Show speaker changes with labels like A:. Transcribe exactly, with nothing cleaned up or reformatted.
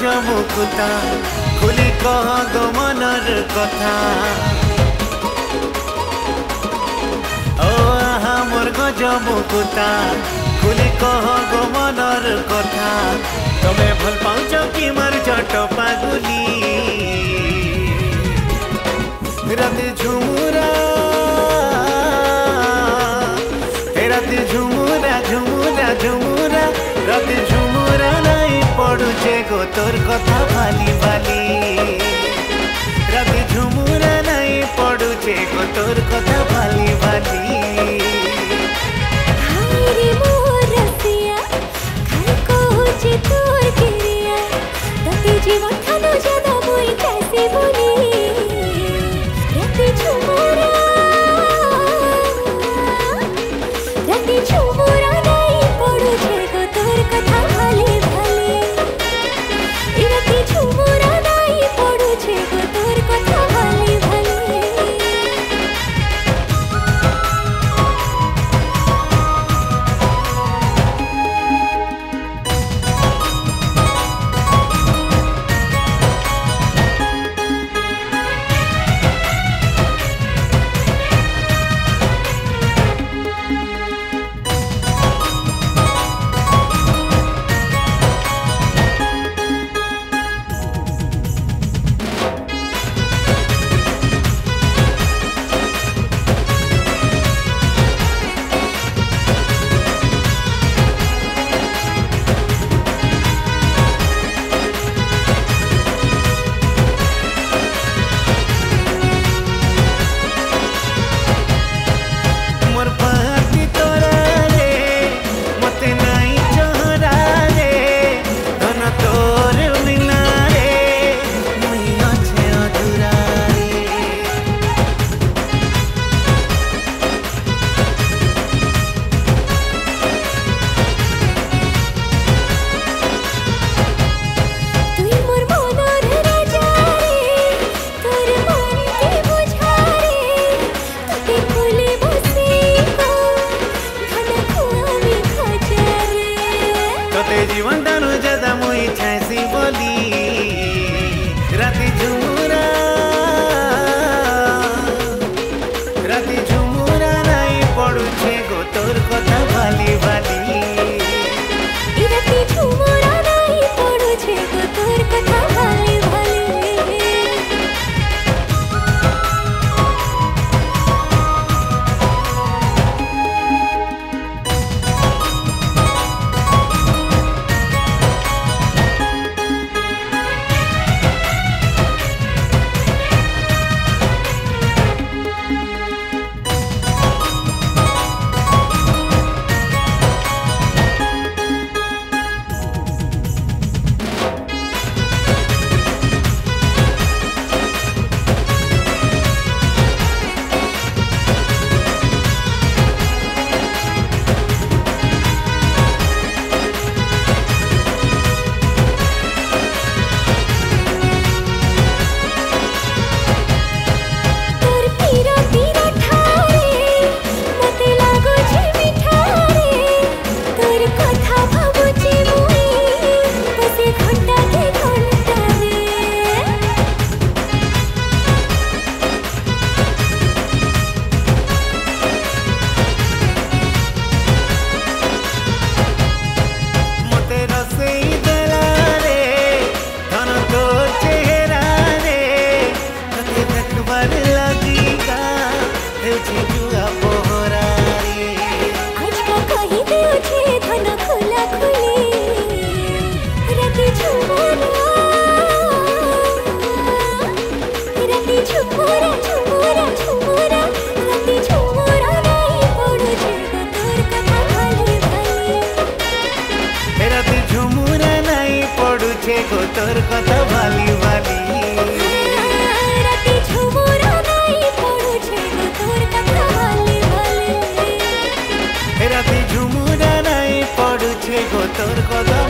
A: गज मुकुता खुली कह गो मनर कथा ओ आहा मोर गज मुकुता खुली कह गो मनर कथा तमे भल पाउछ कि मार चट पागुली राति झुमुरा राति झुमुरा झुमुरा झुमुरा राति झुमुरा नहीं पड़ुचे गो तोर कथा भाली भाली राति झुमुरा नहीं पड़ुचे गो तोर कथा भाली भाली
B: जीवन खानो ज्यादा मोई कैसे बोली राति झुमुरा राति झुमुरा नहीं पड़ू छे गो तोर कथा भाली भाली राति झुमुरा नहीं पड़ू छे गो तोर कथा भाली भाली
A: जीवन दानु ज्यादा मोई छैसी बोली राति झुमुरा राति झुमुरा नहीं पड़ू छे गो तोर कथा भाली भाली
B: राति झुमुरा नहीं पड़ू छे गो तोर कथा भाली भाली
A: तोर कथा भाली भाली
B: राति झुमुरा नहीं पड़ू छे गो तोर कथा भाली भाली
A: राति झुमुरा नहीं पड़ू छे गो तोर कथा